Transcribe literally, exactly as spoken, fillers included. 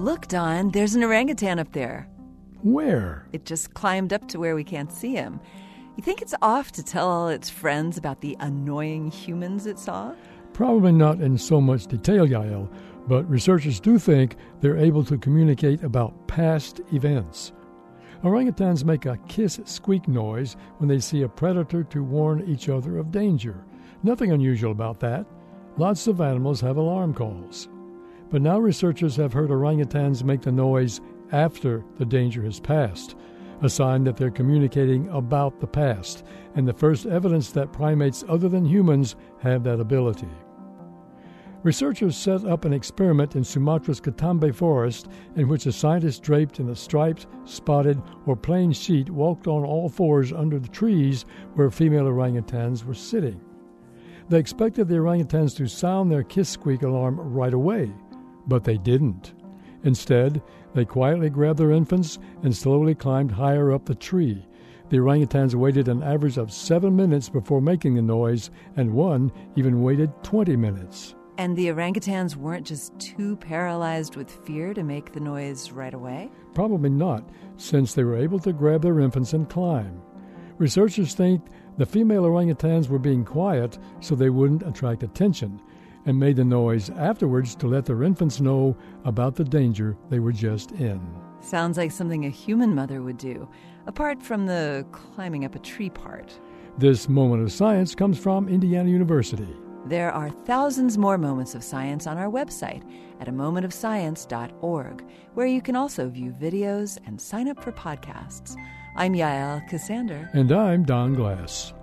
Look, Don, there's an orangutan up there. Where? It just climbed up to where we can't see him. You think it's off to tell all its friends about the annoying humans it saw? Probably not in so much detail, Yael, but researchers do think they're able to communicate about past events. Orangutans make a kiss-squeak noise when they see a predator to warn each other of danger. Nothing unusual about that. Lots of animals have alarm calls. But now researchers have heard orangutans make the noise after the danger has passed, a sign that they're communicating about the past, and the first evidence that primates other than humans have that ability. Researchers set up an experiment in Sumatra's Katambe forest in which a scientist draped in a striped, spotted, or plain sheet walked on all fours under the trees where female orangutans were sitting. They expected the orangutans to sound their kiss-squeak alarm right away, but they didn't. Instead, they quietly grabbed their infants and slowly climbed higher up the tree. The orangutans waited an average of seven minutes before making the noise, and one even waited twenty minutes. And the orangutans weren't just too paralyzed with fear to make the noise right away? Probably not, since they were able to grab their infants and climb. Researchers think the female orangutans were being quiet so they wouldn't attract attention, and made the noise afterwards to let their infants know about the danger they were just in. Sounds like something a human mother would do, apart from the climbing up a tree part. This moment of science comes from Indiana University. There are thousands more moments of science on our website at a moment of science dot org, where you can also view videos and sign up for podcasts. I'm Yael Cassander. And I'm Don Glass.